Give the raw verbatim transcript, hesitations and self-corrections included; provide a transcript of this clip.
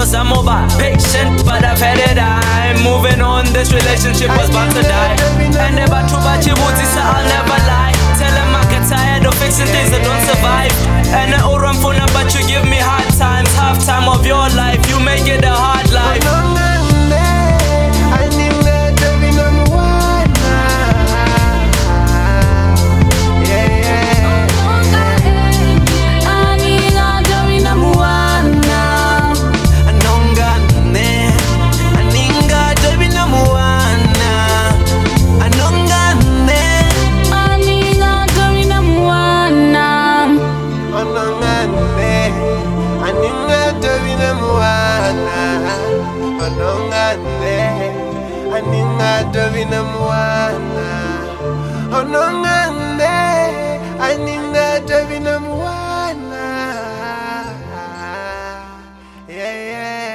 cause I'm over patient, but I've had it. I'm moving on, this relationship was about to die. And never true, but you would say I'll never lie. Tell him I get tired of fixing things that don't survive. And I owe phone, but you give me hard times. Half time of your life, you make it a hard life. Aninga Davina Mwana, Onongande, Aninga Davina Mwana, yeah, yeah.